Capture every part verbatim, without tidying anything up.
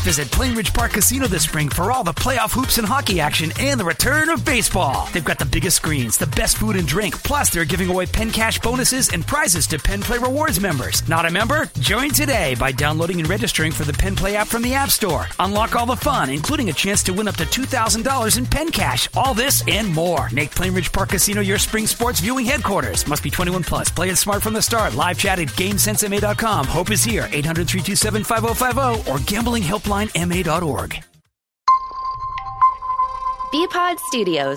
Visit Plainridge Park Casino this spring for all the playoff hoops and hockey action and the return of baseball. They've got the biggest screens, the best food and drink, plus they're giving away Penn Cash bonuses and prizes to Penn Play Rewards members. Not a member? Join today by downloading and registering for the Penn Play app from the App Store. Unlock all the fun, including a chance to win up to two thousand dollars in Penn Cash. All this and more. Make Plainridge Park Casino your spring sports viewing headquarters. Must be twenty-one plus. Play it smart from the start. Live chat at GameSense M A dot com. Hope is here. eight hundred, three two seven, five oh five oh or gambling helpline M A dot org. B-Pod Studios.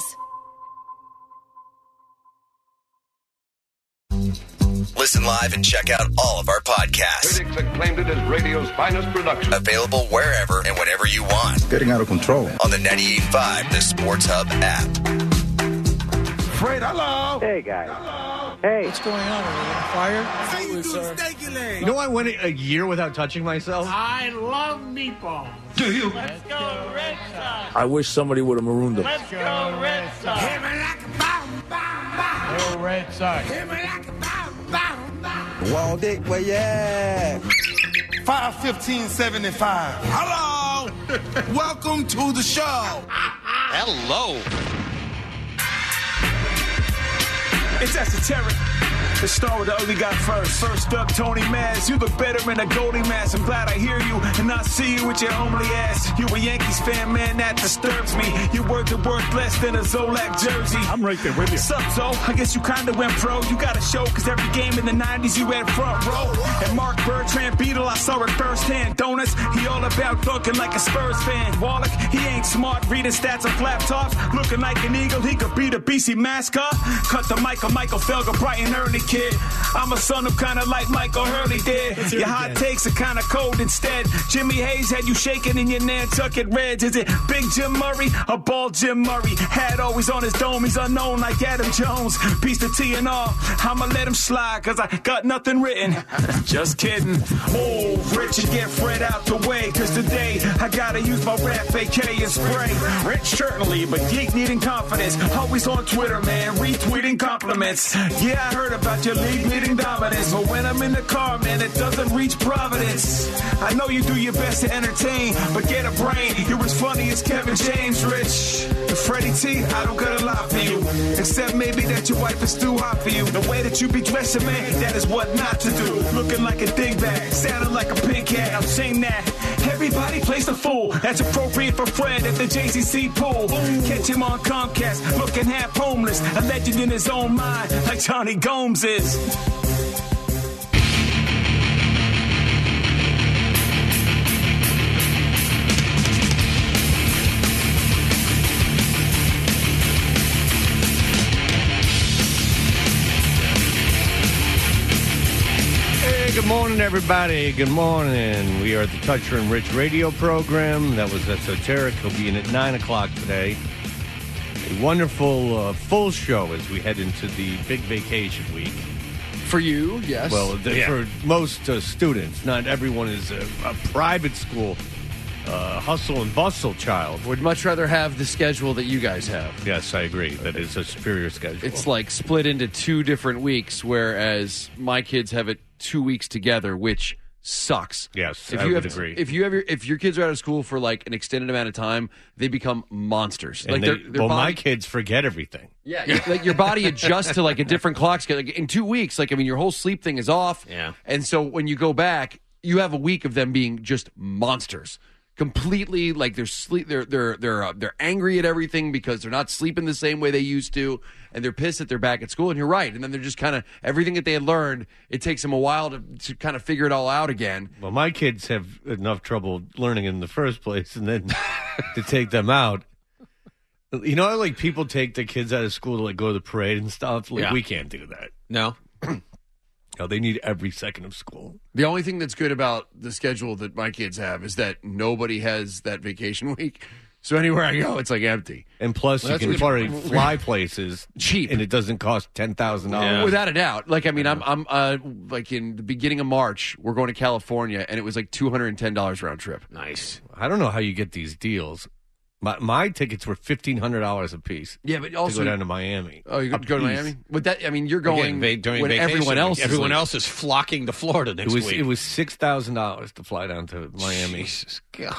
Listen live and check out all of our podcasts. Critics acclaimed it as radio's finest production. Available wherever and whenever you want. It's getting out of control. On the ninety-eight point five The Sports Hub app. Fred, hello. Hey, guys. Hello. Hey. What's going on? Are we on fire? How you do, steaky leg? You know, I went a year without touching myself. I love meatballs. Do you? Let's go Red Sox. I wish somebody would have marooned them. Let's go Red Sox. Hit me like a bomb, bomb, bomb. Go Red Sox. Hit me like a bomb, bomb, bomb. Wall Dick, where you at? five fifteen seventy-five. Hello. Welcome to the show. Hello. It's esoteric. Let's start with the ugly guy first. First up, Tony Maz. You look better in a goldie mask. I'm glad I hear you and I see you with your homely ass. You a Yankees fan, man, that disturbs me. Your words are worth less than a Zolak jersey. I'm right there with you. Sup, Zo? I guess you kinda went pro. You got a show, cause every game in the nineties you had front row. And Mark Bertrand Beetle, I saw it firsthand. Donuts, he all about dunking like a Spurs fan. Wallach, he ain't smart, reading stats on laptops. Looking like an eagle, he could beat a B C mascot. Cut the Michael, Michael Felger, bright and early kid. I'm a son of kinda like Michael Hurley did. Your hot takes are kinda cold instead. Jimmy Hayes had you shaking in your Nantucket Reds. Is it Big Jim Murray or Bald Jim Murray? Hat always on his dome, he's unknown like Adam Jones. Piece to T and R, I'ma let him slide cause I got nothing written. Just kidding. Move, Rich, and get Fred out the way cause today I gotta use my rap A K and spray. Rich certainly, but geek needing confidence. Always on Twitter, man, retweeting compliments. Yeah, I heard about your league meeting dominance, but when I'm in the car, man, it doesn't reach Providence. I know you do your best to entertain, but get a brain. You're as funny as Kevin James, Rich. And Freddie T, I don't got a lot for you, except maybe that your wife is too hot for you. The way that you be dressing, man, that is what not to do. Looking like a dingbat, sounding like a pink cat. I'm saying that everybody plays the fool. That's appropriate for Fred at the J C C pool. Catch him on Comcast, looking half homeless, a legend in his own mind, like Johnny Gomes is. Good morning, everybody. Good morning. We are at the Toucher and Rich radio program. That was Esoteric. He'll be in at nine o'clock today. A wonderful uh, full show as we head into the big vacation week. For you, yes. Well, the, yeah. for most uh, students. Not everyone is a, a private school uh, hustle and bustle child. Would much rather have the schedule that you guys have. Yes, I agree. That is a superior schedule. It's like split into two different weeks, whereas my kids have it two weeks together, which sucks. Yes, if I you would have, agree. If you have your, if your kids are out of school for like an extended amount of time, they become monsters. And like they, their, their well, body, my kids forget everything. Yeah, like your body adjusts to like a different clock schedule. Like in two weeks, like I mean, your whole sleep thing is off. Yeah, and so when you go back, you have a week of them being just monsters. Completely, like they're sleep, they're they're they're uh, they're angry at everything because they're not sleeping the same way they used to, and they're pissed that they're back at school. And you're right, and then they're just kind of everything that they had learned. It takes them a while to to kind of figure it all out again. Well, my kids have enough trouble learning in the first place, and then to take them out. You know, how, like people take their kids out of school to like go to the parade and stuff. Like yeah. we can't do that. No. No, they need every second of school. The only thing that's good about the schedule that my kids have is that nobody has that vacation week. So anywhere I go, it's like empty. And plus, well, you can already fly places cheap, and it doesn't cost ten thousand dollars. Yeah. Without a doubt. Like I mean, yeah. I'm I'm uh, like in the beginning of March, we're going to California, and it was like two hundred and ten dollars round trip. Nice. I don't know how you get these deals. My my tickets were fifteen hundred dollars a piece. Yeah, but also to go down to Miami. Oh, you go to Miami? But that I mean, you're going Again, va- during when vacation everyone else week. everyone is else is flocking to Florida next It was week. it was six thousand dollars to fly down to Miami. Jesus God,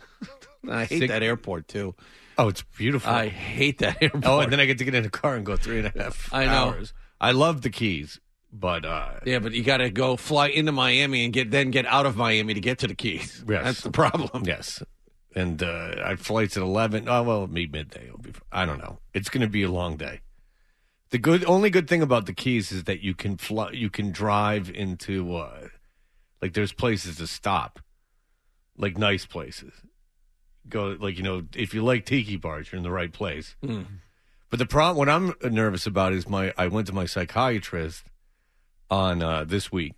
I hate Six- that airport too. Oh, it's beautiful. I hate that airport. Oh, and then I get to get in a car and go three and a half I know. hours. I love the Keys, but uh, Yeah, but you got to go fly into Miami and get then get out of Miami to get to the Keys. Yes. That's the problem. yes. And uh, I have flights at eleven. Oh well, meet midday. It'll be, I don't know. It's going to be a long day. The good, only good thing about the Keys is that you can fly, you can drive into uh, like there's places to stop, like nice places. Go like you know if you like tiki bars, you're in the right place. Mm. But the problem, what I'm nervous about is my I went to my psychiatrist on uh, this week,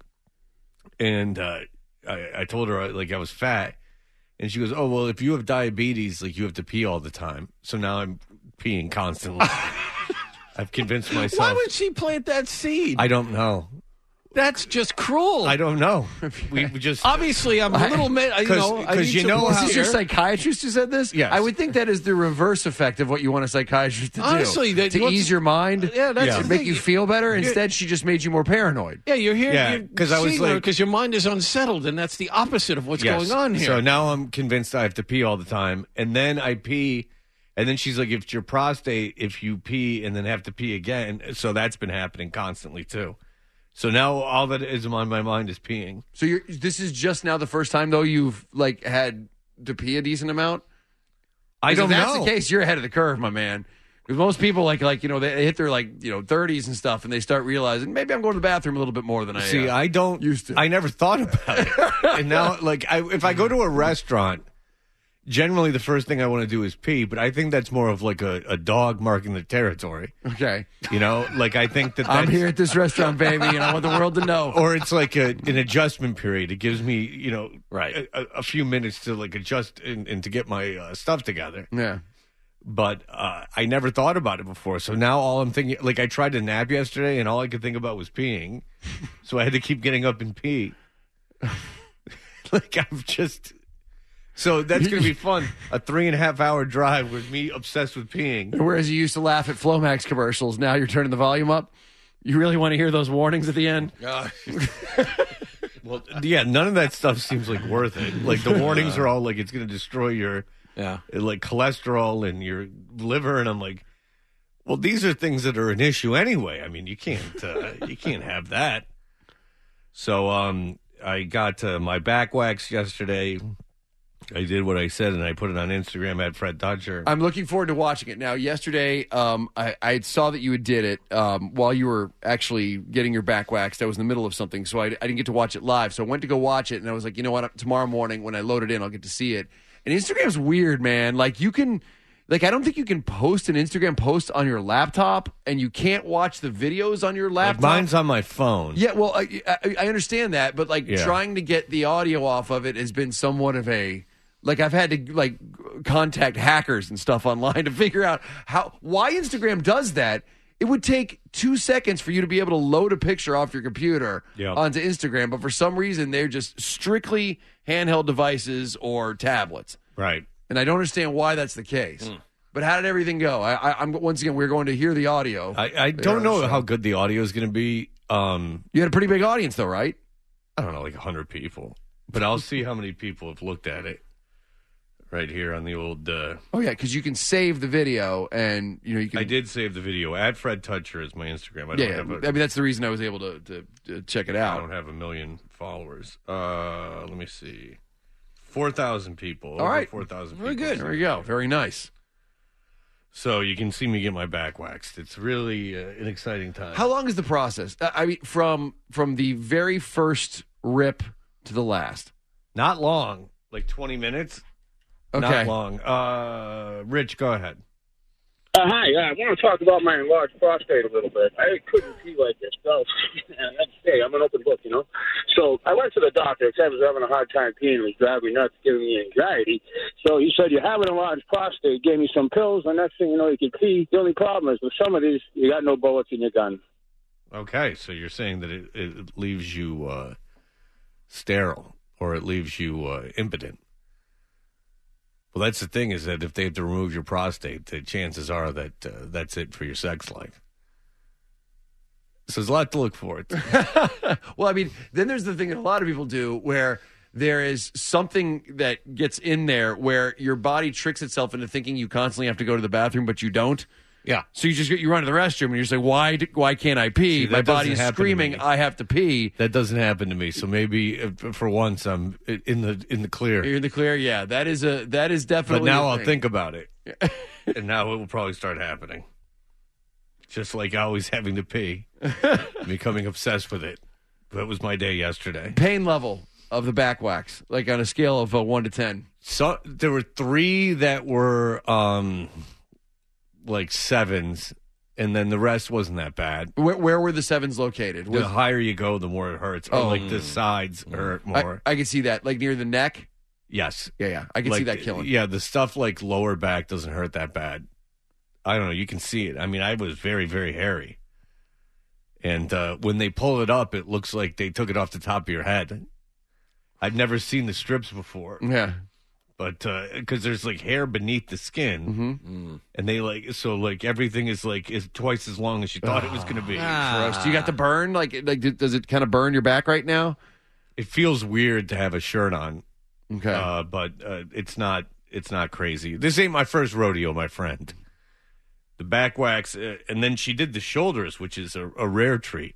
and uh, I, I told her like I was fat. And she goes, oh, well, if you have diabetes, like, you have to pee all the time. So now I'm peeing constantly. I've convinced myself. Why would she plant that seed? I don't know. That's just cruel. I don't know. We we just Obviously, I'm a little, ma- you know, I because need you some know more how Is this your here. psychiatrist who said this? Yes. I would think that is the reverse effect of what you want a psychiatrist to Honestly, do. that- to what's- ease your mind, Yeah, that's Yeah. the make thing. you feel better. You're- Instead, she just made you more paranoid. Yeah, you're here. Yeah, 'cause I was like- because your mind is unsettled, and that's the opposite of what's Yes. going on here. So now I'm convinced I have to pee all the time. And then I pee. And then she's like, if it's your prostate, if you pee and then have to pee again. So that's been happening constantly, too. So now all that is on my mind is peeing. So you're, this is just now the first time, though, you've like had to pee a decent amount? I 'Cause don't if that's know. the case, you're ahead of the curve, my man. Because most people, like, like you know, they hit their, like, you know, thirties and stuff, and they start realizing, maybe I'm going to the bathroom a little bit more than I See, uh, I don't. used to. I never thought about it. And now, like, I, if I go to a restaurant, generally the first thing I want to do is pee, but I think that's more of like a, a dog marking the territory. Okay. You know, like I think that I'm that's, here at this restaurant, baby, and I want the world to know. or it's like a, an adjustment period. It gives me, you know, Right. a, a few minutes to like adjust and, and to get my uh, stuff together. Yeah. But uh, I never thought about it before. So now all I'm thinking, like I tried to nap yesterday and all I could think about was peeing. So I had to keep getting up and pee. Like I'm just... So that's going to be fun. A three and a half hour drive with me obsessed with peeing. Whereas you used to laugh at Flomax commercials, now you're turning the volume up. You really want to hear those warnings at the end? Well, yeah, none of that stuff seems like worth it. Like the warnings are all like it's going to destroy your Yeah. like cholesterol and your liver, and I'm like, well, these are things that are an issue anyway. I mean, you can't uh, you can't have that. So um, I got uh, my back waxed yesterday. I did what I said, and I put it on Instagram at Fred Dutcher. I'm looking forward to watching it. Now, yesterday, um, I, I saw that you had did it um, while you were actually getting your back waxed. I was in the middle of something, so I, I didn't get to watch it live. So I went to go watch it, and I was like, you know what? Tomorrow morning when I load it in, I'll get to see it. And Instagram's weird, man. Like, you can... Like, I don't think you can post an Instagram post on your laptop, and you can't watch the videos on your laptop. Like mine's on my phone. Yeah, well, I, I, I understand that, but, like, Yeah. trying to get the audio off of it has been somewhat of a... Like, I've had to, like, contact hackers and stuff online to figure out how why Instagram does that. It would take two seconds for you to be able to load a picture off your computer Yep. onto Instagram, but for some reason, they're just strictly handheld devices or tablets. Right. And I don't understand why that's the case. But how did everything go? I, I, I'm once again, we're going to hear the audio. I, I don't know how good the audio is going to be. Um, You had a pretty big audience, though, right? I don't know, like one hundred people. But I'll see how many people have looked at it right here on the old... Uh, Oh, yeah, because you can save the video, and, you know, you can... I did save the video. At Fred Toucher is my Instagram. I don't Yeah, have a, I mean, that's the reason I was able to, to, to check it I out. don't have a million followers. Uh, let me see. four thousand people. All right. four thousand Very people. good. There we go. Very nice. So you can see me get my back waxed. It's really uh, an exciting time. How long is the process? Uh, I mean, from from the very first rip to the last. Not long. Like twenty minutes. Okay. Not long. Uh, Rich, go ahead. Uh, hi, uh, I want to talk about my enlarged prostate a little bit. I couldn't pee like this. So, I have to say, I'm an open book, you know. So I went to the doctor because I was having a hard time peeing. It was driving me nuts, giving me anxiety. So he said, you have an enlarged prostate. Gave me some pills. The next thing you know, you can pee. The only problem is with some of these, you got no bullets in your gun. Okay, so you're saying that it, it leaves you uh, sterile, or it leaves you uh, impotent. Well, that's the thing is that if they have to remove your prostate, the chances are that uh, that's it for your sex life. So there's a lot to look forward to. Well, I mean, then there's the thing that a lot of people do where there is something that gets in there where your body tricks itself into thinking you constantly have to go to the bathroom, but you don't. Yeah. So you just get, you run to the restroom and you're just like, why, do- why can't I pee? See, My that body doesn't is happen to screaming, me. I have to pee. That doesn't happen to me. So maybe uh, for once I'm in the in the clear. You're in the clear. Yeah, that is a that is But definitely. now a I'll thing. think about it. And now it will probably start happening. Just like always having to pee. Becoming obsessed with it. That was my day yesterday. Pain level of the back wax, like on a scale of uh, one to ten. So there were three that were um like sevens, and then the rest wasn't that bad. Where, where were the sevens located? The Was- higher you go, the more it hurts. Or Oh. like the sides hurt more. I, I can see that, like near the neck. Yes. Yeah, yeah, I can see Like, that killing. Yeah, the stuff like lower back doesn't hurt that bad. I don't know. You can see it. I mean, I was very, very hairy. And uh, when they pull it up, it looks like they took it off the top of your head. I've never seen the strips before. Yeah. But because there's like hair beneath the skin. Mm-hmm. And they like, so like everything is like is twice as long as you thought it was going to be. Gross. Do you got the burn? Like, like does it kind of burn your back right now? It feels weird to have a shirt on. Okay. Uh, but uh, it's not it's not crazy. This ain't my first rodeo, my friend. The back wax, uh, and then she did the shoulders, which is a, a rare treat.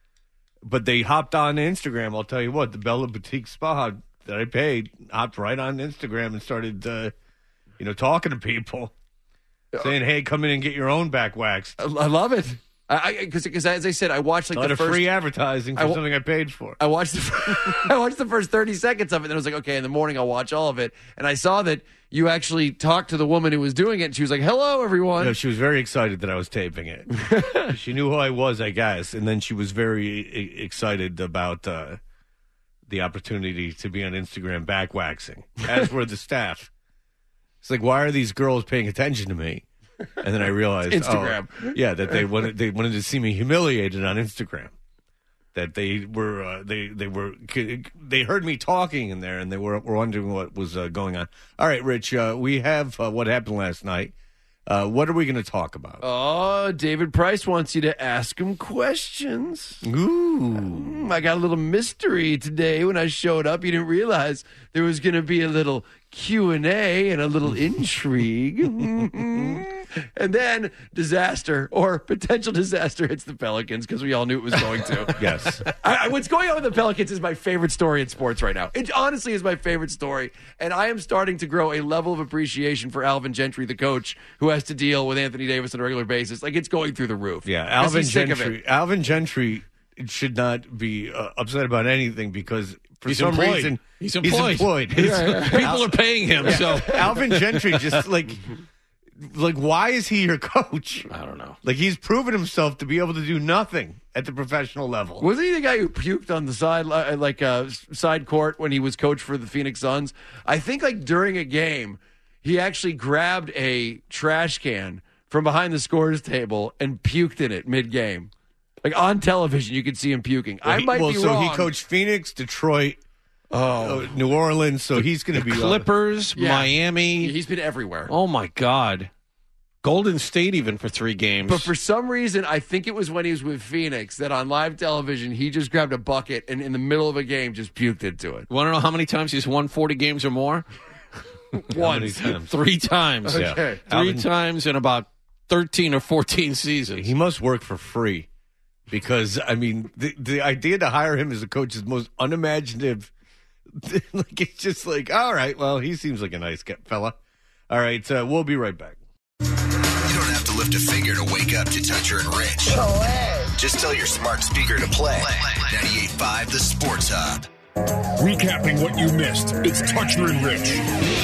But they hopped on Instagram. I'll tell you what, the Bella Boutique Spa that I paid hopped right on Instagram and started, uh, you know, talking to people, saying, "Hey, come in and get your own back waxed." I, I love it. I because because as I said, I watched like a lot the of first free advertising for I wa- something I paid for. I watched the I watched the first thirty seconds of it, and I was like, okay, in the morning I'll watch all of it. And I saw that you actually talked to the woman who was doing it, and she was like, "Hello, everyone." No, she was very excited that I was taping it. She knew who I was, I guess, and then she was very e- excited about uh, the opportunity to be on Instagram back waxing, as were the staff. It's like, why are these girls paying attention to me? And then I realized, Instagram. oh, yeah, that they wanted they wanted to see me humiliated on Instagram. That they were uh, they they were they heard me talking in there, and they were, were wondering what was uh, going on. All right, Rich, uh, we have uh, what happened last night. Uh, what are we going to talk about? Oh, David Price wants you to ask him questions. Ooh, I got a little mystery today when I showed up. You didn't realize there was going to be a little Q and A and a little intrigue. And then disaster or potential disaster hits the Pelicans because we all knew it was going to. Yes. I, I, what's going on with the Pelicans is my favorite story in sports right now. It honestly is my favorite story. And I am starting to grow a level of appreciation for Alvin Gentry, the coach, who has to deal with Anthony Davis on a regular basis. Like, it's going through the roof. Yeah, 'Cause Alvin he's sick of Gentry. it. Alvin Gentry should not be uh, upset about anything because for He's some employed. reason He's employed. He's employed. People are paying him. So Alvin Gentry just like like why is he your coach? I don't know. Like he's proven himself to be able to do nothing at the professional level. Wasn't he the guy who puked on the side, uh, like uh, side court when he was coach for the Phoenix Suns? I think like during a game, he actually grabbed a trash can from behind the scores table and puked in it mid-game. Like on television, you could see him puking. Well, I he- might well, be so wrong. he coached Phoenix, Detroit, oh, uh, New Orleans, so he's going to be Clippers, Yeah. Miami. He's been everywhere. Oh my God, Golden State even for three games. But for some reason, I think it was when he was with Phoenix that on live television, he just grabbed a bucket and in the middle of a game just puked into it. Want to know how many times he's won forty games or more? Once. times? Three times. Yeah. Okay. Three Alvin- times in about thirteen or fourteen seasons. He must work for free because, I mean, the, the idea to hire him as a coach is the most unimaginative. Like, it's just like, all right, well, he seems like a nice guy, fella. All right, uh, we'll be right back. You don't have to lift a finger to wake up to Toucher and Rich. Just tell your smart speaker to play ninety-eight point five The Sports Hub. Recapping what you missed, it's Toucher and Rich.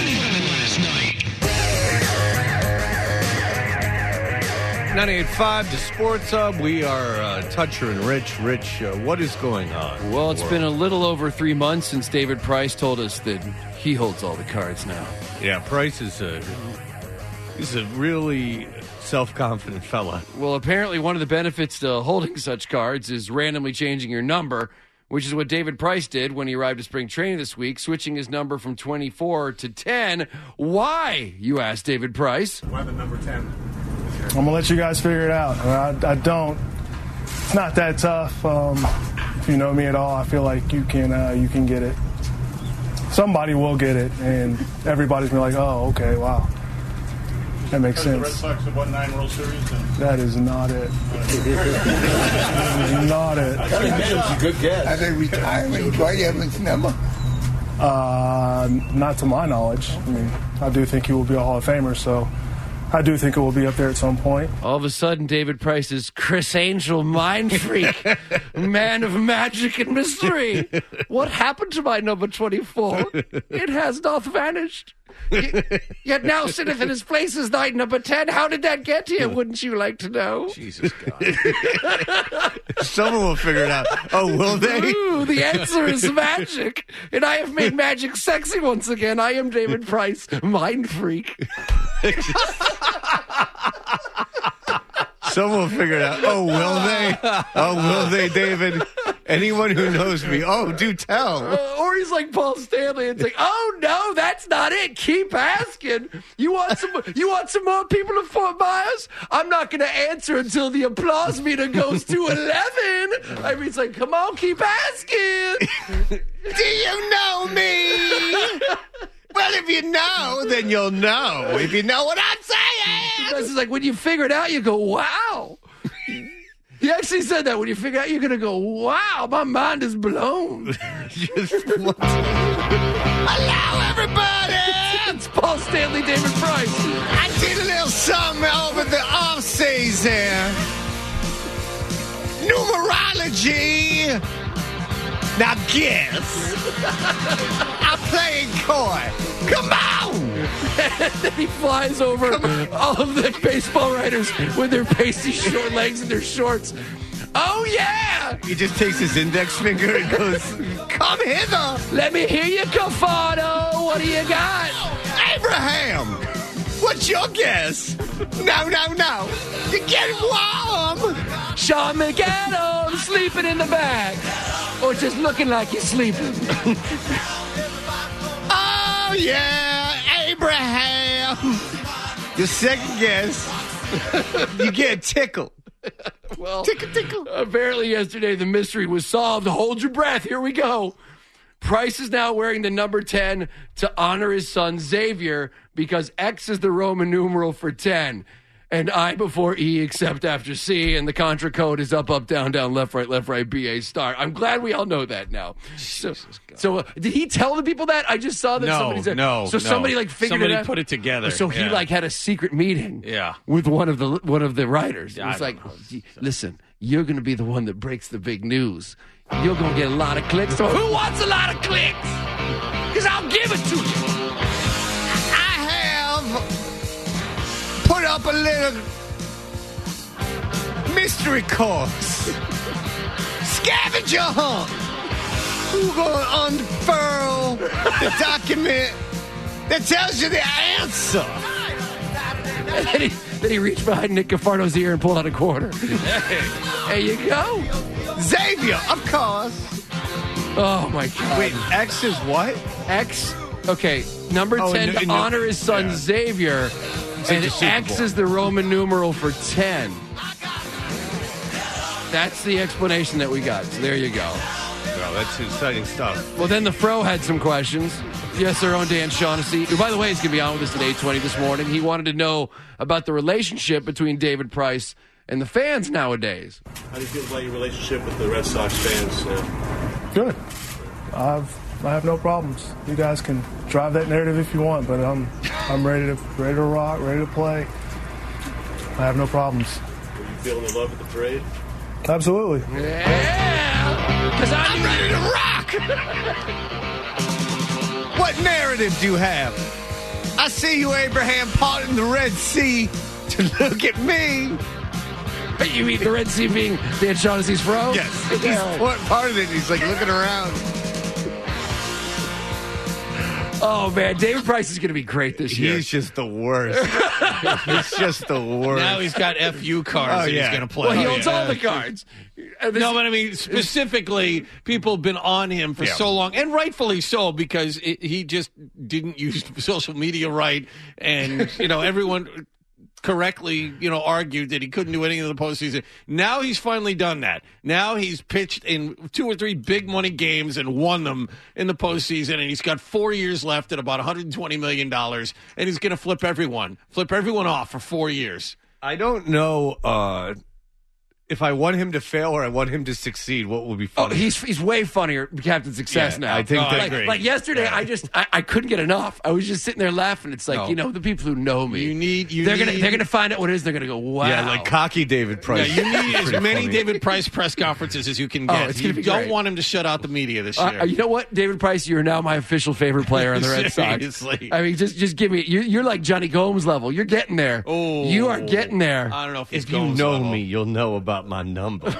ninety-eight point five The Sports Hub. We are uh, Toucher and Rich. Rich, uh, what is going on? Well, it's been a little over three months since David Price told us that he holds all the cards now. Yeah, Price is a, he's a really self-confident fella. Well, apparently one of the benefits to holding such cards is randomly changing your number, which is what David Price did when he arrived at spring training this week, switching his number from twenty-four to ten. Why, you asked David Price? Why the number ten? I'm going to let you guys figure it out. I, I don't. It's not that tough. Um, if you know me at all, I feel like you can uh, you can get it. Somebody will get it, and everybody's going to be like, oh, okay, wow. That makes sense. The Red Sox have won nine World Series. And... That is not it. That is not it. That's a good guess. Are they retiring Dwight Evans' number? Uh, not to my knowledge. I mean, I do think he will be a Hall of Famer, so I do think it will be up there at some point. All of a sudden, David Price is Chris Angel, mind freak, man of magic and mystery. What happened to my number twenty-four? It has not vanished. Yet now sitteth in his place as night number ten. How did that get here? Wouldn't you like to know? Jesus God. Someone will figure it out. Oh, will they? Ooh, the answer is magic. And I have made magic sexy once again. I am David Price, mind freak. Someone will figure it out. Oh, will they? Oh, will they, David? Anyone who knows me, oh, do tell. Uh, or he's like Paul Stanley. It's like, oh no, that's not it. Keep asking. You want some? You want some more people to Fort Myers? I'm not going to answer until the applause meter goes to eleven. I mean, it's like, come on, keep asking. Do you know me? Well, if you know, then you'll know. If you know what I'm saying. Because it's like when you figure it out, you go, wow. He actually said that when you figure out, you're going to go, wow, my mind is blown. Just Hello, everybody. It's Paul Stanley, David Price. I did a little something over the off season. Numerology. Now guess. I'm playing coy. Come on. And then he flies over all of the baseball writers with their pasty short legs and their shorts. Oh, yeah. He just takes his index finger and goes, come hither. Let me hear you, Cafano. What do you got? Abraham. What's your guess? No, no, no. You're getting warm. Sean McAdams sleeping in the back. Or just looking like he's sleeping. Oh, yeah, Abraham. Your second guess, you get tickled. Well, tickle, tickle. Apparently yesterday the mystery was solved. Hold your breath. Here we go. Price is now wearing the number ten to honor his son Xavier because X is the Roman numeral for ten. And I before E except after C, and the contra code is up, up, down, down, left, right, left, right, B, A, star. I'm glad we all know that now. So, so uh, did he tell the people that? I just saw that no, somebody said. No, So no. somebody like figured somebody it out. put it together. So he yeah. like had a secret meeting. Yeah. With one of the one of the writers. Yeah, It was I like, don't know. listen, you're going to be the one that breaks the big news. You're going to get a lot of clicks. So who wants a lot of clicks? Because I'll give it to you. I have put up a little mystery course. Scavenger hunt. Who's going to unfurl the document that tells you the answer? And then he, then he reached behind Nick Cafardo's ear and pulled out a quarter. There you go. Xavier, of course. Oh, my God. Wait, X is what? X, okay, number Oh, ten no- to no- honor his son yeah. Xavier. And the Super X Bowl. is the Roman numeral for ten. That's the explanation that we got. So there you go. Well, that's exciting stuff. Well, then the Fro had some questions. Yes, our own Dan Shaughnessy, who, by the way, is going to be on with us at eight twenty this morning. He wanted to know about the relationship between David Price and the fans nowadays. How do you feel about your relationship with the Red Sox fans? Uh, Good. I've I have no problems. You guys can drive that narrative if you want, but I'm I'm ready to ready to rock, ready to play. I have no problems. were you feeling the love at the parade? Absolutely. Yeah, because I'm ready to rock. What narrative do you have? I see you, Abraham, parting the Red Sea to look at me. You mean the Red Sea being Dan Shaughnessy's Fro? Yes. He's what part of it? He's like looking around. Oh, man, David Price is going to be great this year. He's just the worst. He's just the worst. Now he's got F U cards Oh, that yeah. he's going to play. Well, he Oh, owns yeah. all the cards. No, but I mean, specifically, people have been on him for Yeah. so long, and rightfully so, because it, he just didn't use social media right, and, you know, everyone correctly, you know, argued that he couldn't do anything in the postseason. Now he's finally done that. Now he's pitched in two or three big money games and won them in the postseason, and he's got four years left at about one hundred twenty million dollars, and he's going to flip everyone, flip everyone off for four years. I don't know uh, if I want him to fail or I want him to succeed. What will be Oh, funny? he's he's way funnier, Captain Success Yeah, now. I think like, that's great. like yesterday, Yeah. I just I, I couldn't get enough. I was just sitting there laughing. It's like No. you know the people who know me. You need, you they're need, gonna they're gonna find out what it is. They're gonna go wow. Yeah, like cocky David Price. Yeah, you need as Pretty many funny. David Price press conferences as you can Oh, get. it's gonna you be don't great. want him to shut out the media this Uh, year. you know what, David Price, you're now my official favorite player on the Red Sox. Seriously. I mean, just just give me. You're, you're like Johnny Gomes level. You're getting there. Oh. You are getting there. I don't know if, it's If you Gomes know level. me, you'll know about my number.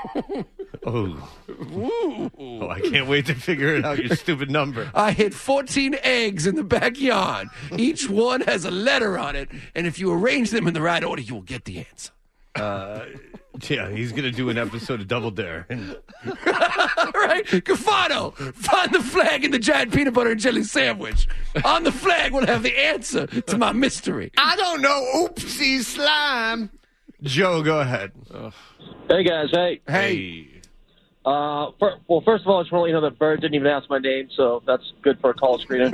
oh. oh, I can't wait to figure it out. Your stupid number. I hid fourteen eggs in the backyard. Each one has a letter on it, and if you arrange them in the right order, you will get the answer. Uh, yeah, he's gonna do an episode of Double Dare. And All right, Cafano, find the flag in the giant peanut butter and jelly sandwich. On the flag, we'll have the answer to my mystery. I don't know. Oopsie slime. Joe, go ahead. Hey, guys. Hey. Hey. Uh, for, well, first of all, I just want to let you know that Bird didn't even ask my name, so that's good for a call screener.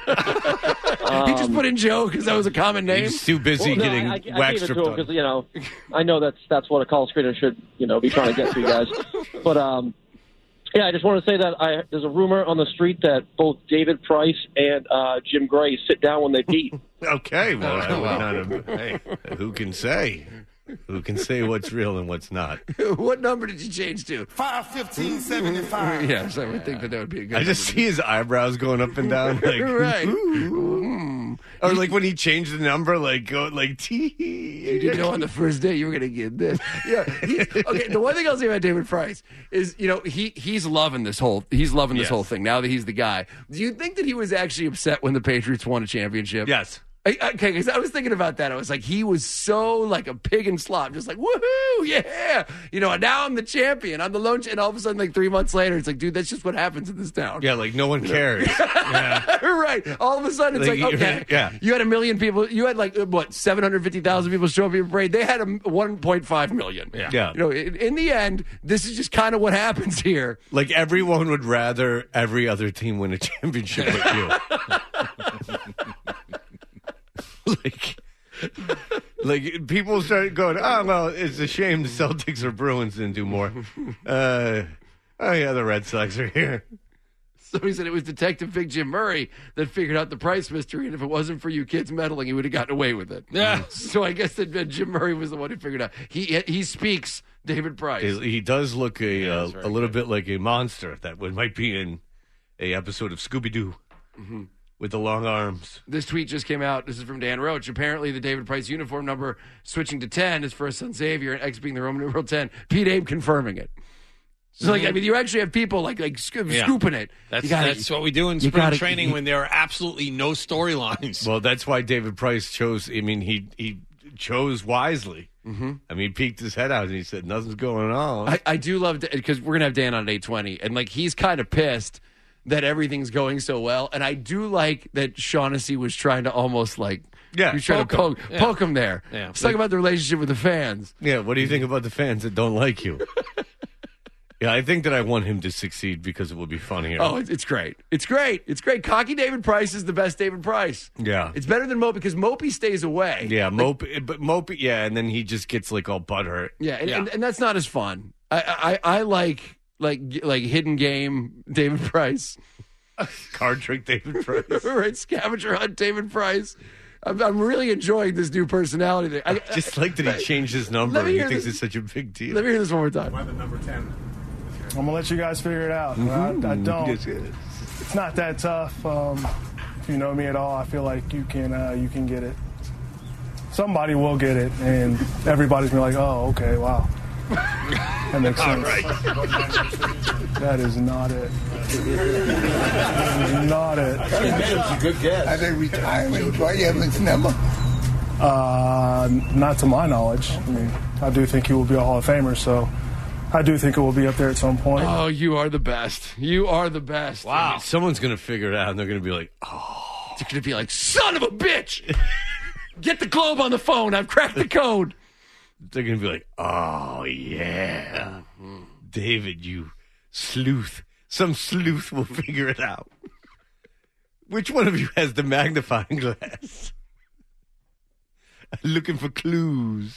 um, he just put in Joe because that was a common name. He's too busy well, no, getting I, I, I wax gave it stripped to him on. because, you know, I know that's that's what a call screener should, you know, be trying to get to you guys. But, um, yeah, I just want to say that I, there's a rumor on the street that both David Price and uh, Jim Gray sit down when they pee. Okay, well, I would not have, hey, who can say? Who can say what's real and what's not? What number did you change to? five fifteen seventy-five. Yes, I would think that that would be a good I just number. see his eyebrows going up and down, like, Right. ooh. Or like when he changed the number, like go like tee. You didn't know on the first day you were going to get this. Yeah. He, okay. The one thing I'll say about David Price is, you know, he he's loving this whole he's loving this Yes. whole thing now that he's the guy. Do you think that he was actually upset when the Patriots won a championship? Yes. I, okay, because I was thinking about that. I was like, he was so like a pig in slop, just like, woohoo, yeah. You know, and now I'm the champion. I'm the lone ch-. And all of a sudden, like three months later, it's like, dude, that's just what happens in this town. Yeah, like no one cares. Yeah. Right. All of a sudden, it's Like, like, you're- okay. yeah. You had a million people. You had like, uh, what, seven hundred fifty thousand people show up at your parade. They had a one point five million. Yeah. Yeah. You know, in, in the end, this is just kind of what happens here. Like everyone would rather every other team win a championship with you. like, like people start going, oh well, it's a shame the Celtics or Bruins didn't do more. Uh, oh yeah, the Red Sox are here. So he said it was Detective Big Jim Murray that figured out the Price mystery, and if it wasn't for you kids meddling, he would have gotten away with it. Yeah. So I guess that uh, Jim Murray was the one who figured out. He he speaks David Price. He, he does look a Yeah, uh, that's very a little bit like a monster that would might be in a episode of Scooby Doo Mhm. with the long arms. This tweet just came out. This is from Dan Roach. Apparently, the David Price uniform number switching to ten is for his son Xavier, and X being the Roman numeral ten. Pete Abe confirming it. So, like, I mean, you actually have people like like sco- Yeah. scooping it. That's You gotta- that's what we do in you spring gotta- training when there are absolutely no storylines. Well, that's why David Price chose. I mean, he he chose wisely. Mm-hmm. I mean, he peeked his head out and he said, "Nothing's going on." I, I do love because we're gonna have Dan on at eight twenty, and like he's kind of pissed that everything's going so well, and I do like that Shaughnessy was trying to almost like Yeah, he was trying poke to poke him. Yeah. poke him there. Yeah. Let's talk about the relationship with the fans. Yeah, what do you think about the fans that don't like you? Yeah, I think that I want him to succeed because it will be funnier. Oh, it's, it's great. It's great. It's great. Cocky David Price is the best David Price. Yeah. It's better than Mope because Mopey stays away. Yeah, Like, Mope, but Mope, yeah, and then he just gets like all butthurt. Yeah, and, And, and that's not as fun. I, I I like like like hidden game David Price. Card trick David Price. Right, scavenger hunt David Price. I'm, I'm really enjoying this new personality there. I, Just like that he changed his number. Let me He hear thinks this- it's such a big deal. Let me hear this one more time. I'm gonna let you guys figure it out. Mhm. I, I don't. Yes, yes. It's not that tough. Um, if you know me at all, I feel like you can uh, you can get it. Somebody will get it, and everybody's gonna be like, "Oh, okay, wow." That makes All sense. right. That is not it. That is not it. a good guess. Are they retiring Dwight Evans' number? Uh, not to my knowledge. I mean, I do think he will be a Hall of Famer, so I do think it will be up there at some point. Oh, you are the best. You are the best. Wow. Someone's going to figure it out, and they're going to be like, oh. They're going to be like, son of a bitch. Get the Globe on the phone. I've cracked the code. They're going to be like, oh, yeah. David, you sleuth. Some sleuth will figure it out. Which one of you has the magnifying glass? Looking for clues.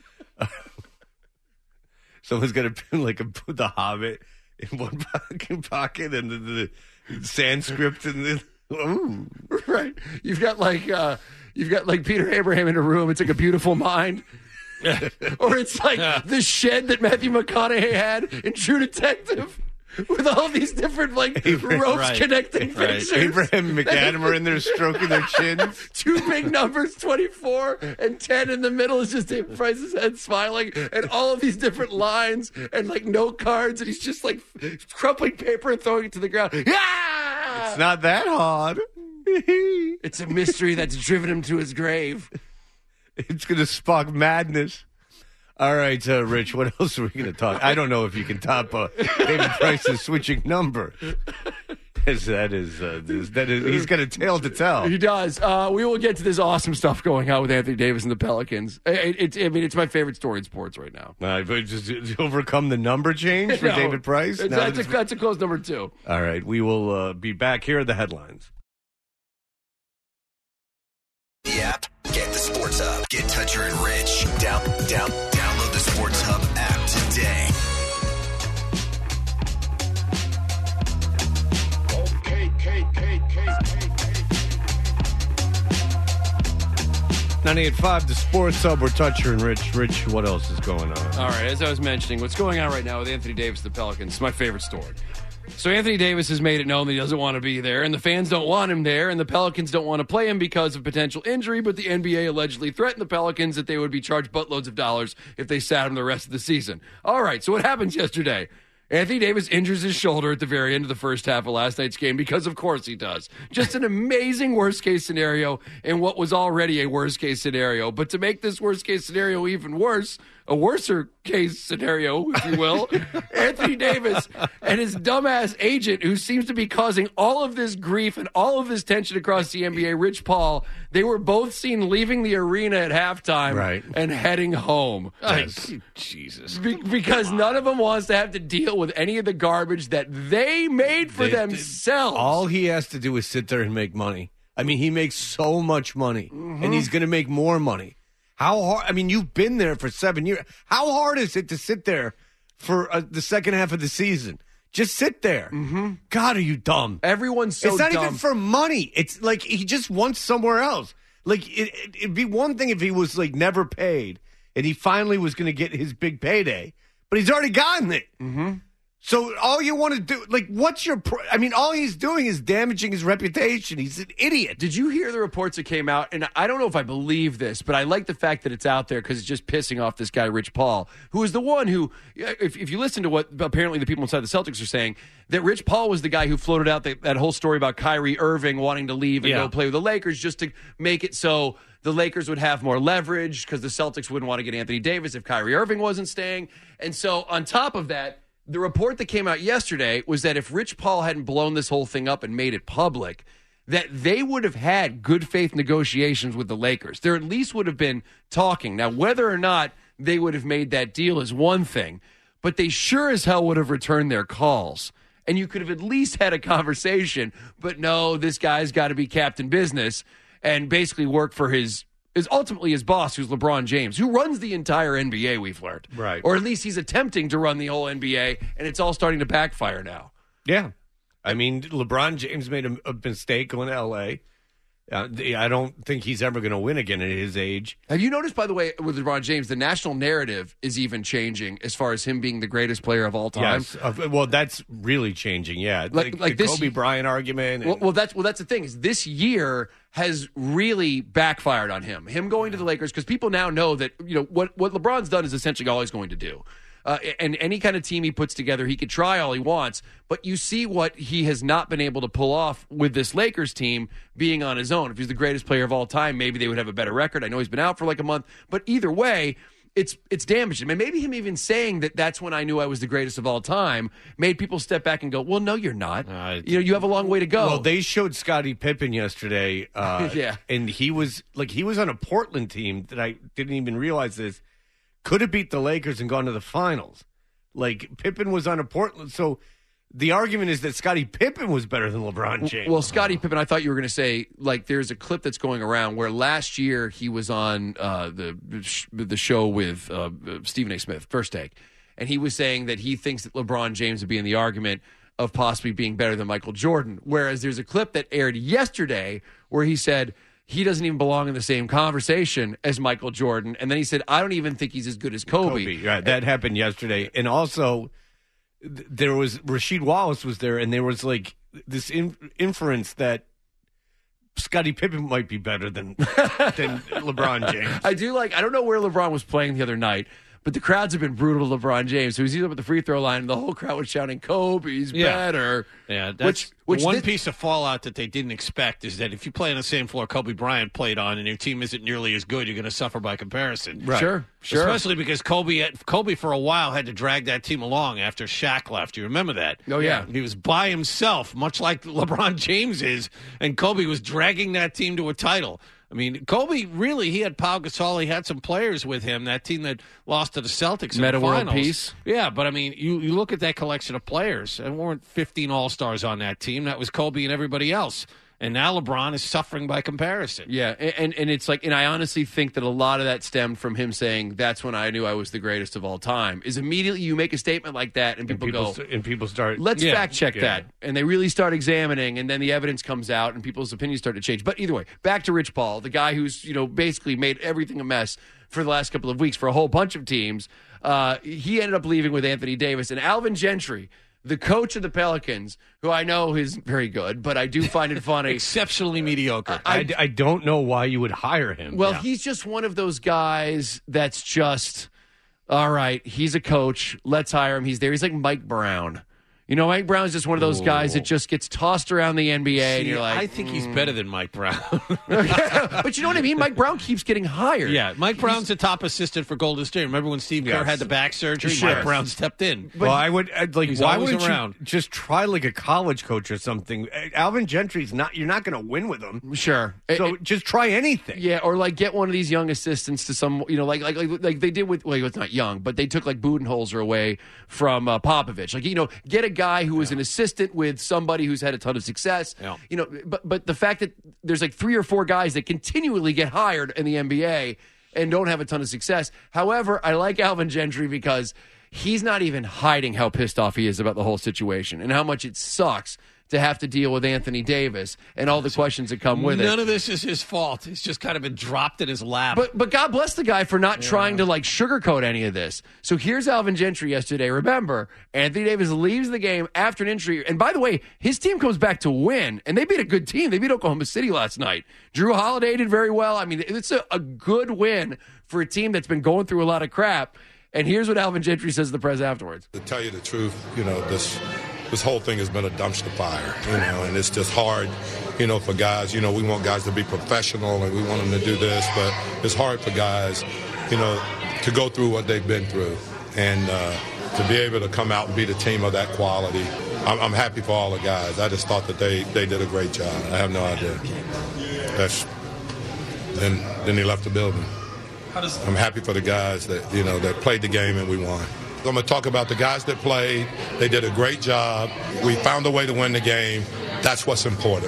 Someone's got to like a, put the Hobbit in one pocket, pocket and the, the Sanskrit in the. Ooh. Right. You've got like uh, you've got like Peter Abraham in a room. It's like A Beautiful Mind. Or it's like the shed that Matthew McConaughey had in True Detective. With all these different, like, Abraham, ropes right, connecting right. pictures. Abraham and McAdam are in there stroking their chins. Two big numbers, twenty-four and ten in the middle is just David Price's head smiling. And all of these different lines and, like, note cards. And he's just, like, crumpling paper and throwing it to the ground. Yeah! It's not that hard. It's a mystery that's driven him to his grave. It's going to spark madness. All right, uh, Rich, what else are we going to talk? I don't know if you can top uh, David Price's switching number. Yes, that is, uh, this, that is, he's got a tale to tell. He does. Uh, we will get to this awesome stuff going on with Anthony Davis and the Pelicans. It, it, I mean, it's my favorite story in sports right now. Uh, but just to overcome the number change for no, David Price? It's, no, that's, a, that's a close number two. All right, we will uh, be back. Here are the headlines. The app, get the Sports Hub, get Toucher and Rich. Down, down, download the Sports Hub app today. Okay, K, K, K, ninety-eight point five, the Sports Hub. We're Toucher and Rich. Rich, what else is going on? All right, as I was mentioning, what's going on right now with Anthony Davis and the Pelicans is my favorite story. So Anthony Davis has made it known that he doesn't want to be there, and the fans don't want him there, and the Pelicans don't want to play him because of potential injury, but the N B A allegedly threatened the Pelicans that they would be charged buttloads of dollars if they sat him the rest of the season. All right, so what happens yesterday? Anthony Davis injures his shoulder at the very end of the first half of last night's game because, of course, he does. Just an amazing worst-case scenario in what was already a worst-case scenario. But to make this worst-case scenario even worse, a worser-case scenario, if you will, Anthony Davis and his dumbass agent, who seems to be causing all of this grief and all of this tension across the N B A, Rich Paul, they were both seen leaving the arena at halftime right. and heading home. Yes. Like, Jesus. Be- because none of them wants to have to deal with any of the garbage that they made for They- themselves. All he has to do is sit there and make money. I mean, he makes so much money, Mm-hmm. and he's going to make more money. How hard? I mean, you've been there for seven years. How hard is it to sit there for uh, the second half of the season? Just sit there. Mm-hmm. God, are you dumb? Everyone's so It's not dumb. even for money. It's like he just wants somewhere else. Like it, it, it'd be one thing if he was like never paid and he finally was going to get his big payday, but he's already gotten it. Mm-hmm. So all you want to do, like, what's your? Pro- I mean, all he's doing is damaging his reputation. He's an idiot. Did you hear the reports that came out? And I don't know if I believe this, but I like the fact that it's out there because it's just pissing off this guy, Rich Paul, who is the one who, if, if you listen to what apparently the people inside the Celtics are saying, that Rich Paul was the guy who floated out the, that whole story about Kyrie Irving wanting to leave and Yeah. go play with the Lakers just to make it so the Lakers would have more leverage because the Celtics wouldn't want to get Anthony Davis if Kyrie Irving wasn't staying. And so on top of that, the report that came out yesterday was that if Rich Paul hadn't blown this whole thing up and made it public, that they would have had good faith negotiations with the Lakers. There at least would have been talking. Now, whether or not they would have made that deal is one thing, but they sure as hell would have returned their calls. And you could have at least had a conversation, but no, this guy's got to be captain business and basically work for his is ultimately his boss, who's LeBron James, who runs the entire N B A, we've learned. Right. Or at least he's attempting to run the whole N B A, and it's all starting to backfire now. Yeah. I mean, LeBron James made a, a mistake going to L A. Uh, I don't think he's ever going to win again at his age. Have you noticed, by the way, with LeBron James, the national narrative is even changing as far as him being the greatest player of all time? Yes. Uh, well, that's really changing, yeah. Like- Like, like the this- Kobe Bryant argument. and- Well, well, that's well. That's the thing is this year has really backfired on him. Him going to the Lakers because people now know that you know what what LeBron's done is essentially all he's going to do. Uh, and any kind of team he puts together, he could try all he wants. But you see what he has not been able to pull off with this Lakers team being on his own. If he's the greatest player of all time, maybe they would have a better record. I know he's been out for like a month. But either way, it's it's damaging. I mean, maybe him even saying that that's when I knew I was the greatest of all time made people step back and go, well, no, you're not. Uh, you know, you have a long way to go. Well, they showed Scottie Pippen yesterday. Uh, yeah. And he was like, he was on a Portland team that I didn't even realize this. Could have beat the Lakers and gone to the finals. Like, Pippen was on a Portland. So the argument is that Scottie Pippen was better than LeBron James. Well, Scottie Pippen, I thought you were going to say, like, there's a clip that's going around where last year he was on uh, the the show with uh, Stephen A. Smith, First Take, and he was saying that he thinks that LeBron James would be in the argument of possibly being better than Michael Jordan. Whereas there's a clip that aired yesterday where he said he doesn't even belong in the same conversation as Michael Jordan. And then he said, I don't even think he's as good as Kobe. Kobe, right. That happened yesterday. And also, th- there was Rasheed Wallace was there, and there was like this in- inference that Scottie Pippen might be better than than LeBron James. I do like, I don't know where LeBron was playing the other night, but the crowds have been brutal to LeBron James. So he's up at the free throw line, and the whole crowd was shouting, Kobe's Yeah. better. Yeah, that's Which, which one did- piece of fallout that they didn't expect is that if you play on the same floor Kobe Bryant played on and your team isn't nearly as good, you're going to suffer by comparison. Right. Sure, sure. Especially because Kobe, had, Kobe for a while had to drag that team along after Shaq left. You remember that? Oh, yeah. He was by himself, much like LeBron James is, and Kobe was dragging that team to a title. I mean, Kobe, really, he had Pau Gasol. He had some players with him, that team that lost to the Celtics in Meta the world finals. peace. Yeah, but, I mean, you, you look at that collection of players, and weren't fifteen All-Stars on that team. That was Kobe and everybody else. And now LeBron is suffering by comparison. Yeah, and, and it's like, and I honestly think that a lot of that stemmed from him saying, that's when I knew I was the greatest of all time, is immediately you make a statement like that, and people, and people go, st- and people start, let's yeah, fact check yeah. that. And they really start examining, and then the evidence comes out, and people's opinions start to change. But either way, back to Rich Paul, the guy who's, you know, basically made everything a mess for the last couple of weeks for a whole bunch of teams. Uh, he ended up leaving with Anthony Davis, and Alvin Gentry, the coach of the Pelicans, who I know is very good, but I do find it funny. Exceptionally mediocre. I, I, I don't know why you would hire him. Well, Yeah. he's just one of those guys that's just, all right, he's a coach. Let's hire him. He's there. He's like Mike Brown. You know, Mike Brown's just one of those guys that just gets tossed around the N B A, and See, you're like, I think he's mm. better than Mike Brown. But you know what I mean? Mike Brown keeps getting hired. Yeah, Mike Brown's the top assistant for Golden State. Remember when Steve Kerr Yes. had the back surgery? Sure. Mike Brown stepped in. well, I would I'd like. He's Why always wouldn't around. you just try like a college coach or something? Alvin Gentry's not. You're not going to win with him. Sure. So It- just try anything. Yeah, or like get one of these young assistants to some, you know, like like like, like they did with, well, it's not young, but they took like Budenholzer away from uh, Popovich. Like, you know, get a guy who was an assistant with somebody who's had a ton of success. Yeah. You know, but but the fact that there's like three or four guys that continually get hired in the N B A and don't have a ton of success. However, I like Alvin Gentry because he's not even hiding how pissed off he is about the whole situation and how much it sucks to have to deal with Anthony Davis and all the questions that come with it. None of this is his fault. It's just kind of been dropped in his lap. But but God bless the guy for not trying to like sugarcoat any of this. So here's Alvin Gentry yesterday. Remember, Anthony Davis leaves the game after an injury. And by the way, his team comes back to win. And they beat a good team. They beat Oklahoma City last night. Drew Holiday did very well. I mean, it's a, a good win for a team that's been going through a lot of crap. And here's what Alvin Gentry says to the press afterwards. To tell you the truth, you know, this this whole thing has been a dumpster fire, you know, and it's just hard, you know, for guys. You know, we want guys to be professional and we want them to do this, but it's hard for guys, you know, to go through what they've been through and uh, to be able to come out and beat a team of that quality. I'm, I'm happy for all the guys. I just thought that they, they did a great job. I have no idea. That's then then he left the building. I'm happy for the guys that, you know, that played the game and we won. I'm going to talk about the guys that played. They did a great job. We found a way to win the game. That's what's important.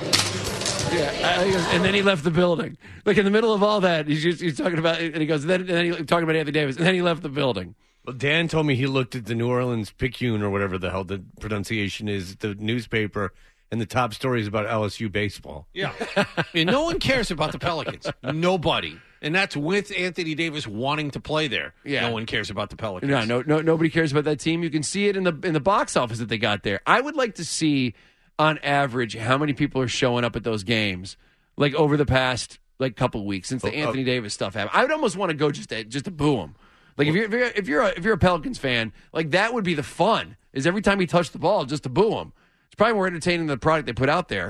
Yeah, and then he left the building. Like in the middle of all that, he's, just, he's talking about, and he goes, and then, and then he talking about Anthony Davis, and then he left the building. Well, Dan told me he looked at the New Orleans Picayune or whatever the hell the pronunciation is, the newspaper, and the top story is about L S U baseball. Yeah. I mean, no one cares about the Pelicans. Nobody. And that's with Anthony Davis wanting to play there. Yeah. No one cares about the Pelicans. No, no, no, nobody cares about that team. You can see it in the in the box office that they got there. I would like to see, on average, how many people are showing up at those games, like over the past like couple weeks since the Oh, Anthony oh. Davis stuff happened. I would almost want to go just to, just to boo him. Like if you're if you're if you're a, if you're a Pelicans fan, like that would be the fun. Is every time he touched the ball, just to boo him. It's probably more entertaining than the product they put out there.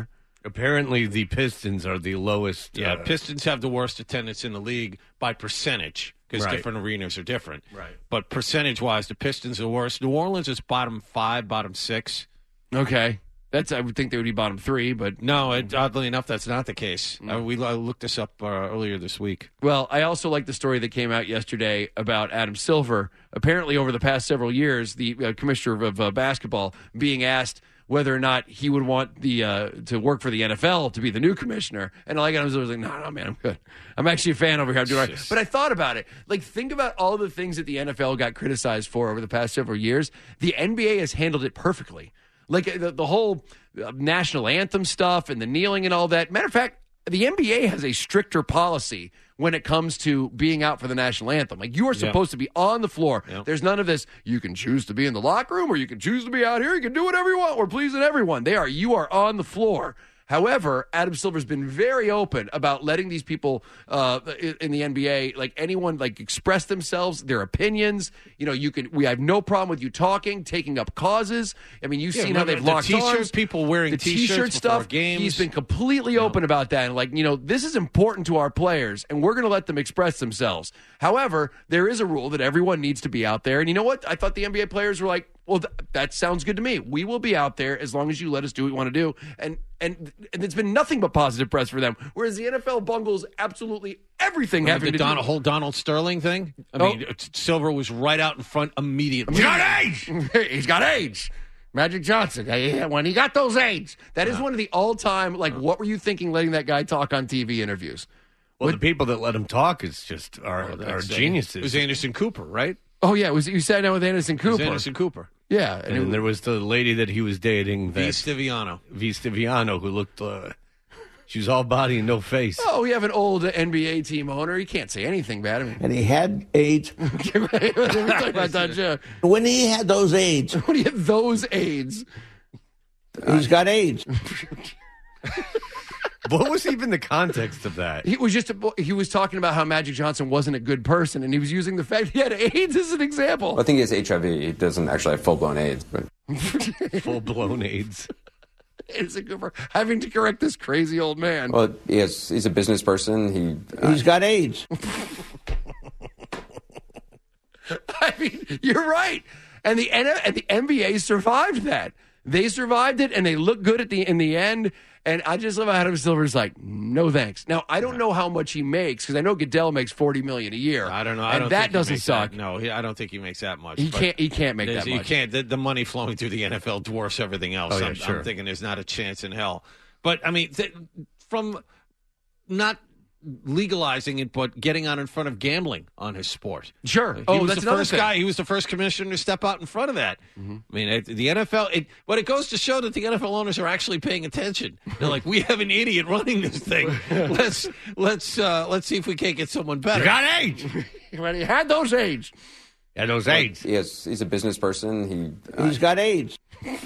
Apparently, the Pistons are the lowest. Yeah, uh, Pistons have the worst attendance in the league by percentage because Right. different arenas are different. Right. But percentage-wise, the Pistons are the worst. New Orleans is bottom five, bottom six. Okay. That's I would think they would be bottom three, but No, it, oddly enough, that's not the case. Uh, we I looked this up uh, earlier this week. Well, I also like the story that came out yesterday about Adam Silver. Apparently, over the past several years, the uh, commissioner of uh, basketball being asked whether or not he would want the uh, to work for the N F L to be the new commissioner. And like Adam Silver was like, no, no, man, I'm good. I'm actually a fan over here. I'm doing all right. But I thought about it. Like, think about all the things that the N F L got criticized for over the past several years. The N B A has handled it perfectly. Like the, the whole uh, national anthem stuff and the kneeling and all that. Matter of fact, the N B A has a stricter policy when it comes to being out for the national anthem. Like, you are supposed yeah. to be on the floor. Yep. There's none of this, you can choose to be in the locker room or you can choose to be out here. You can do whatever you want. We're pleasing everyone. They are, you are on the floor. However, Adam Silver's been very open about letting these people uh, in the N B A, like anyone, like express themselves, their opinions. You know, you can. We have no problem with you talking, taking up causes. I mean, you've yeah, seen how they've the locked t-shirt, arms. People wearing the t-shirts t-shirt stuff. Games. He's been completely open no. about that, and like, you know, this is important to our players, and we're going to let them express themselves. However, there is a rule that everyone needs to be out there, and you know what? I thought the N B A players were like, well, th- that sounds good to me. We will be out there as long as you let us do what we want to do. And, and and it's been nothing but positive press for them. Whereas the N F L bungles absolutely everything Remember having the to Donald, do whole Donald Sterling thing? I oh. mean, Silver was right out in front immediately. He's got age! He's got age. Magic Johnson, when he got those age. That is one of the all-time, like, what were you thinking letting that guy talk on T V interviews? Well, what, the people that let him talk is just are, oh, are geniuses. It was Anderson Cooper, right? Oh, yeah. It was, you sat down with Anderson Cooper. It was Anderson Cooper. Yeah. And, and there was the lady that he was dating. V. Stiviano. V. Stiviano, who looked, uh, she was all body and no face. Oh, we have an old N B A team owner. He can't say anything bad. I mean, and he had AIDS. When he had those AIDS. When he had those AIDS. He's got AIDS. What was even the context of that? He was just a, he was talking about how Magic Johnson wasn't a good person, and he was using the fact he had AIDS as an example. Well, I think he has H I V. He doesn't actually have full blown AIDS, but full blown AIDS. Anderson Cooper having to correct this crazy old man. Well, he has, he's a business person. He he's uh, got AIDS. I mean, you're right, and the and the N B A survived that. They survived it, and they look good at the in the end. And I just love how Adam Silver's like, no thanks. Now, I don't know how much he makes, because I know Goodell makes forty million dollars a year. I don't know. I and don't that think doesn't suck. That. No, he, I don't think he makes that much. He can't He can't make that you much. can't. The, the money flowing through the N F L dwarfs everything else. Oh, yeah, I'm, sure. I'm thinking there's not a chance in hell. But, I mean, th- from not legalizing it, but getting out in front of gambling on his sport. Sure. He oh, was that's the another first thing. guy. He was the first commissioner to step out in front of that. Mm-hmm. I mean, it, the N F L. It, but it goes to show that the N F L owners are actually paying attention. They're like, we have an idiot running this thing. let's let's uh, let's see if we can't get someone better. You got AIDS. When he had those AIDS. Yeah, those AIDS. He has, he's a business person. He he's uh, got AIDS.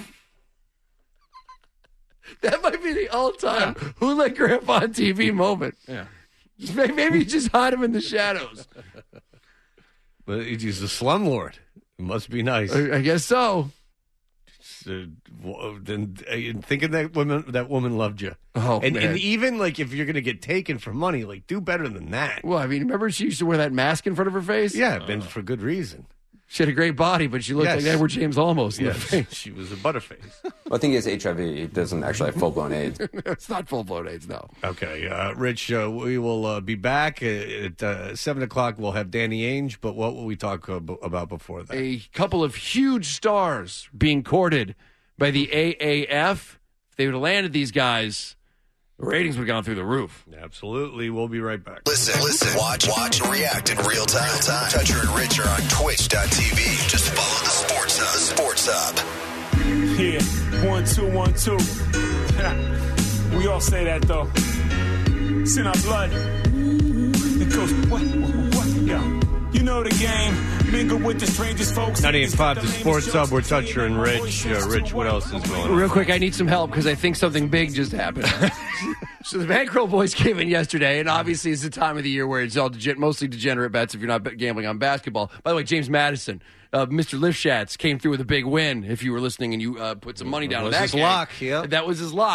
That might be the all-time yeah. Who Let Grandpa on T V moment. Yeah. Maybe just hide him in the shadows. But he's a slumlord. It must be nice. I guess so. Uh, then uh, thinking that woman that woman loved you. Oh, and, man. and even like if you're going to get taken for money, like do better than that. Well, I mean, remember she used to wear that mask in front of her face? Yeah, and uh, for good reason. She had a great body, but she looked yes. like Edward James Olmos in yes. the face. She was a butterface. Well, I think he has H I V. He doesn't actually have full-blown AIDS. It's not full-blown AIDS, no. Okay, uh, Rich, uh, we will uh, be back at uh, seven o'clock. We'll have Danny Ainge, but what will we talk uh, b- about before that? A couple of huge stars being courted by the A A F. If they would have landed these guys, the ratings would have gone through the roof. Absolutely. We'll be right back. Listen, listen, watch, watch, and react in real time. Real time. Toucher and Rich are on twitch dot t v. Just follow the Sports Hub. Sports Hub. Yeah, one, two, one, two. We all say that, though. It's in our blood. It goes, what, what, what, yeah. You know the game. Mingle with the strangest folks. ninety-eight point five, the Sports Hub. We're Toucher and Rich. Uh, Rich, what else is going on? Real quick, I need some help because I think something big just happened. So the Bankroll boys came in yesterday, and obviously it's the time of the year where it's all dege- mostly degenerate bets if you're not gambling on basketball. By the way, James Madison, uh, Mister Lifshats, came through with a big win. If you were listening and you uh, put some money down on that his game. lock, yeah. That was his lock.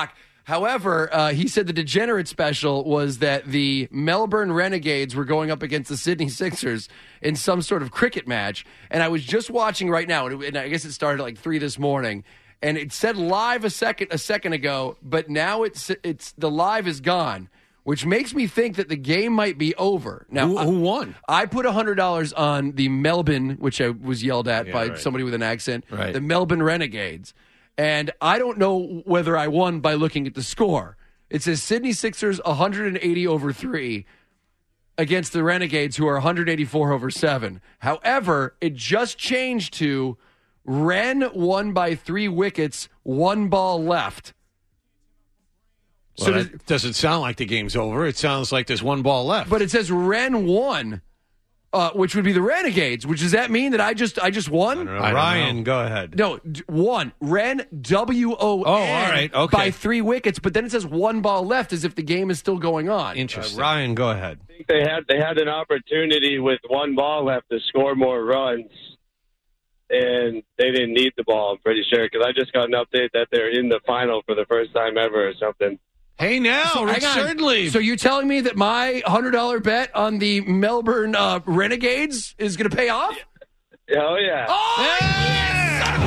However, uh, he said the degenerate special was that the Melbourne Renegades were going up against the Sydney Sixers in some sort of cricket match. And I was just watching right now, and, it, and I guess it started at like three this morning. And it said live a second a second ago, but now it's it's the live is gone, which makes me think that the game might be over. Now, who, who won? I, I put one hundred dollars on the Melbourne, which I was yelled at yeah, by right. somebody with an accent, right. the Melbourne Renegades. And I don't know whether I won by looking at the score. It says Sydney Sixers one hundred eighty over three against the Renegades, who are one hundred eighty-four over seven. However, it just changed to Ren won by three wickets, one ball left. Well, so does, doesn't sound like the game's over. It sounds like there's one ball left. But it says Ren won. Uh, which would be the Renegades. Which does that mean that I just I just won? I don't know. I Ryan, don't know. Go ahead. No, d- one. Ren W O N. Oh, all right. Okay. By three wickets, but then it says one ball left, as if the game is still going on. Interesting. Uh, Ryan, go ahead. I think they had they had an opportunity with one ball left to score more runs, and they didn't need the ball. I'm pretty sure because I just got an update that they're in the final for the first time ever or something. Hey, now, so, Rick Certainly. So you're telling me that my one hundred dollars bet on the Melbourne uh, Renegades is going to pay off? Oh, yeah. Oh, yeah!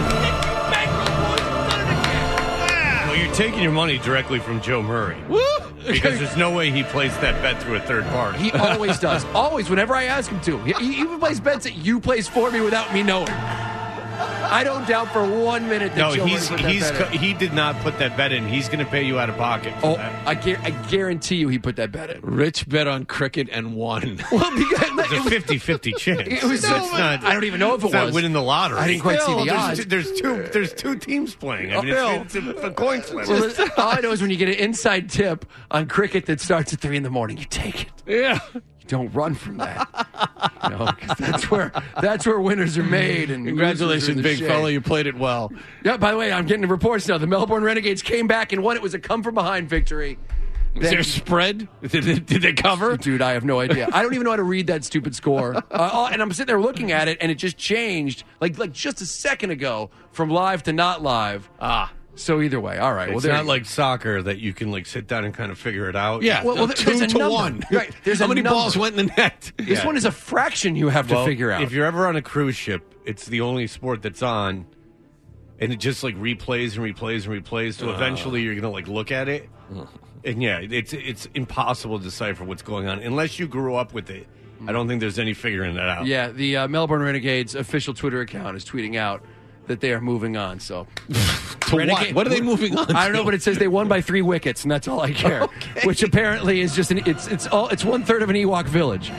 Well, you're taking your money directly from Joe Murray. Woo! Because there's no way he placed that bet through a third party. He always does. Always, whenever I ask him to. He, he even plays bets that you place for me without me knowing. I don't doubt for one minute that no, Joe he's Murray put he's that bet in. he did not put that bet in. He's going to pay you out of pocket. For oh, that. I, gu- I guarantee you, he put that bet in. Rich bet on cricket and won. Well, because it's a fifty-fifty chance. It was. No, it's not, I don't even know if it it's was not winning the lottery. I didn't quite Still, see the there's, odds. There's two. There's two teams playing. I mean, Oh, it's, it's a, a coin flip. Well, all I know is when you get an inside tip on cricket that starts at three in the morning, you take it. Yeah. Don't run from that. You know, 'cause that's where that's where winners are made. And congratulations, big shade. fella, you played it well. Yeah. By the way, I'm getting the reports now. The Melbourne Renegades came back and won. It was a come from behind victory. Is then, there a spread? Did they, did they cover? Dude, I have no idea. I don't even know how to read that stupid score. Uh, and I'm sitting there looking at it, and it just changed like like just a second ago from live to not live. Ah. So either way, all right. It's well, not like soccer that you can like sit down and kind of figure it out. Yeah, well, well two there's a to number. one. Right, there's how a many number. balls went in the net? This yeah. one is a fraction you have well, to figure out. If you're ever on a cruise ship, it's the only sport that's on, and it just like replays and replays and replays. So uh. eventually, you're gonna like look at it, and yeah, it's it's impossible to decipher what's going on unless you grew up with it. I don't think there's any figuring that out. Yeah, the uh, Melbourne Renegades official Twitter account is tweeting out that they are moving on. So, to Renegade, what? What are they moving on? I don't to? know, but it says they won by three wickets, and that's all I care. Okay. Which apparently is just an it's it's all it's one third of an Ewok village.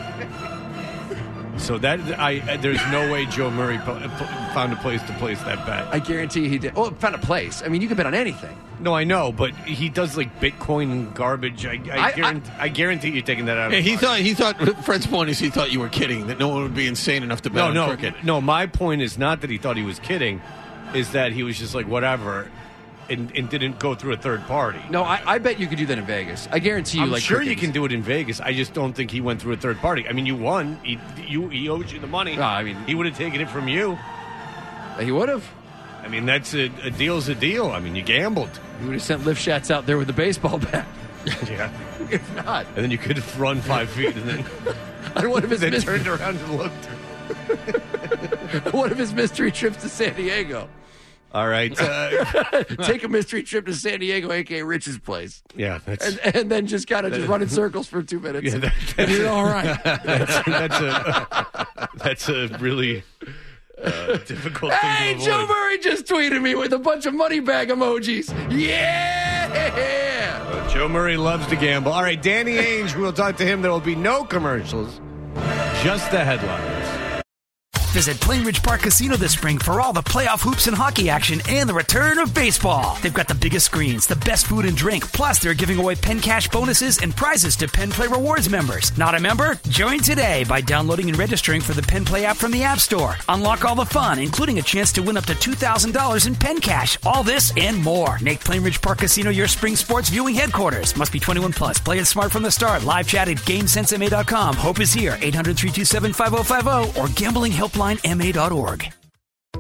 So that I there's no way Joe Murray po- found a place to place that bet. I guarantee he did. Oh, found a place. I mean, you can bet on anything. No, I know, but he does like Bitcoin and garbage. I, I, I, guarantee, I, I guarantee you're taking that out. Yeah, of he market. thought. He thought. Fred's point is he thought you were kidding. That no one would be insane enough to bet no, on no, cricket. No, my point is not that he thought he was kidding. Is that he was just like whatever, and, and didn't go through a third party. No, I, I bet you could do that in Vegas. I guarantee you. I'm like sure crickets. you can do it in Vegas. I just don't think he went through a third party. I mean, you won. He you he owed you the money. No, I mean he would have taken it from you. He would have. I mean, that's a, a deal's a deal. I mean, you gambled. You would have sent lift shots out there with the baseball bat. Yeah. If not, and then you could run five feet, and then I don't want if then mis- turned around and looked. What if his mystery trips to San Diego? All right. Uh, Take a mystery trip to San Diego, a k a. Rich's place. Yeah. That's, and, and then just kind of just run in circles for two minutes. Yeah, that, and you're all right. That's, that's, a, that's a really uh, difficult hey, thing to Joe avoid. Murray just tweeted me with a bunch of money bag emojis. Yeah! Uh, Joe Murray loves to gamble. All right, Danny Ainge, we'll talk to him. There will be no commercials, just the headlines. Visit Plainridge Park Casino this spring for all the playoff hoops and hockey action and the return of baseball. They've got the biggest screens, the best food and drink, plus they're giving away Penn Cash bonuses and prizes to Penn Play Rewards members. Not a member? Join today by downloading and registering for the Penn Play app from the App Store. Unlock all the fun, including a chance to win up to two thousand dollars in Penn Cash. All this and more. Make Plainridge Park Casino your spring sports viewing headquarters. Must be twenty-one plus. Play it smart from the start. Live chat at game sense M A dot com. Hope is here. eight hundred, three two seven, five oh five oh or gambling helpline M A dot org.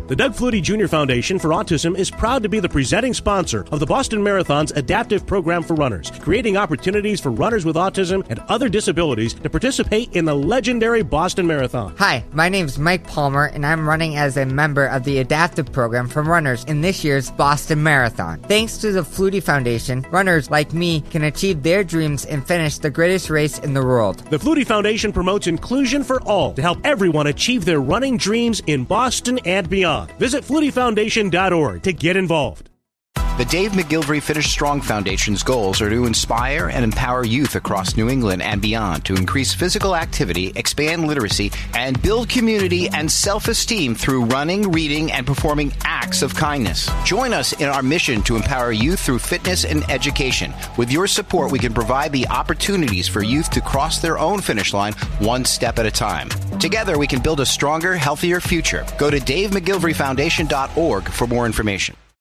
The Doug Flutie Junior Foundation for Autism is proud to be the presenting sponsor of the Boston Marathon's adaptive program for runners, creating opportunities for runners with autism and other disabilities to participate in the legendary Boston Marathon. Hi, my name's Mike Palmer, and I'm running as a member of the adaptive program for runners in this year's Boston Marathon. Thanks to the Flutie Foundation, runners like me can achieve their dreams and finish the greatest race in the world. The Flutie Foundation promotes inclusion for all to help everyone achieve their running dreams in Boston and beyond. Visit flutie foundation dot org to get involved. The Dave McGilvery Finish Strong Foundation's goals are to inspire and empower youth across New England and beyond to increase physical activity, expand literacy, and build community and self-esteem through running, reading, and performing acts of kindness. Join us in our mission to empower youth through fitness and education. With your support, we can provide the opportunities for youth to cross their own finish line one step at a time. Together, we can build a stronger, healthier future. Go to dave mcgilvery foundation dot org for more information.